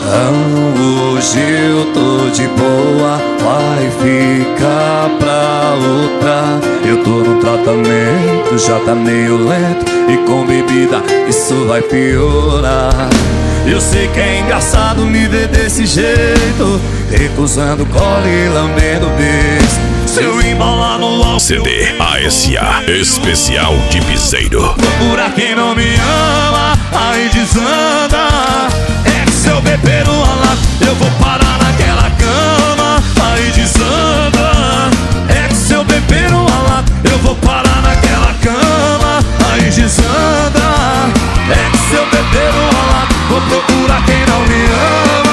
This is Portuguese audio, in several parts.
Não, hoje eu tô de boa, vai ficar pra outra. Eu tô no tratamento, já tá meio lento, e com bebida isso vai piorar. Eu sei que é engraçado me ver desse jeito, recusando cola e lambendo beijo. Se eu embalar no álcool, CD ASA Especial de Piseiro. procura quem não me ama, aí desanda. É que se eu beber uma lata, eu vou parar naquela cama, aí desanda. É que se eu beber uma lata, eu vou parar naquela cama, aí desanda. É que se eu beber uma lata, vou procurar quem não me ama.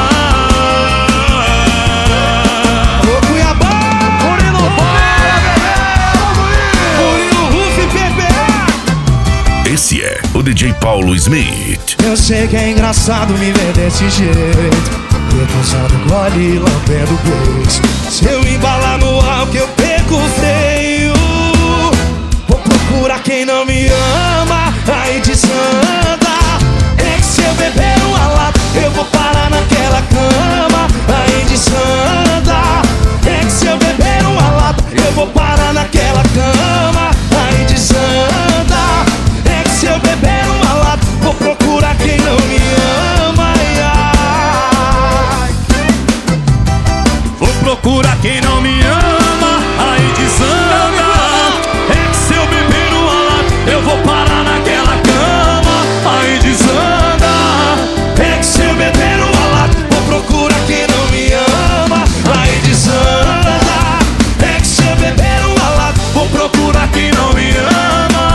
Ô Cuiabá, Murilo Bora, bebê, Murilo Ruf e PPA. Esse é o DJ Paulo Smith. Eu sei que é engraçado me ver desse jeito, recusando gole e lambendo beijo. Se eu embalar no álcool eu perco o freio, vou procurar quem não me ama, aí desanda. É que se eu beber uma lata, eu vou parar naquela cama, aí desanda. É que se eu beber uma lata, eu vou parar naquela cama, aí desanda. É que se eu beber uma lata, vou procurar quem não me ama, ai, ai. Vou procurar quem não me ama, aí desanda. É que se eu beber uma lata, eu vou parar naquela cama, aí desanda. É que se eu beber uma lata, vou procurar quem não me ama, aí desanda. É que se eu beber uma lata, Vou procurar quem não me ama.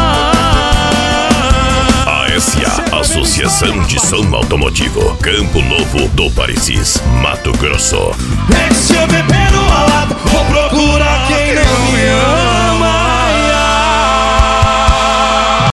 ASA Associação de Som Automotivo, Campo Novo do Parecis, Mato Grosso. é que se eu beber uma lata,